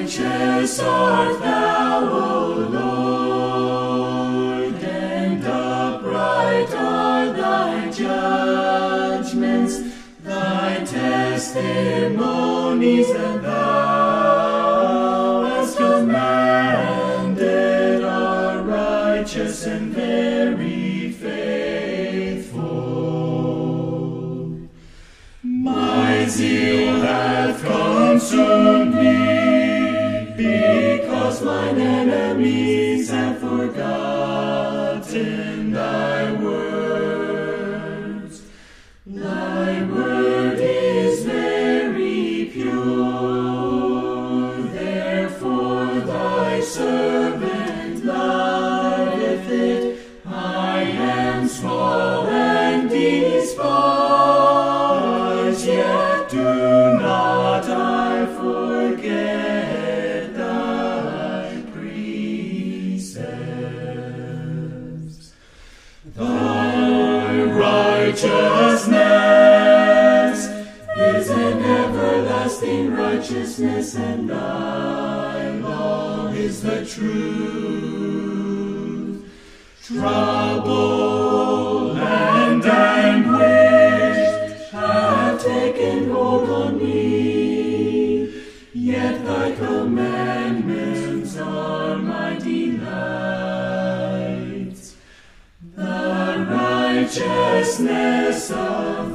Righteous art thou, O Lord, and upright are thy judgments. Thy testimonies that thou hast commanded are righteous and very faithful. My zeal hath consumed me, because mine enemies have forgotten thy words. Thy word is very pure, therefore thy servant loveth it. I am small and despised, yet do not I forget thy precepts. Thy righteousness is an everlasting righteousness, and thy law is the truth. Trouble and anguish have taken hold on me, yet thy commandments are my delights. The righteousness of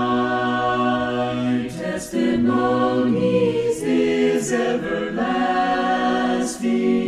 thy testimonies is everlasting.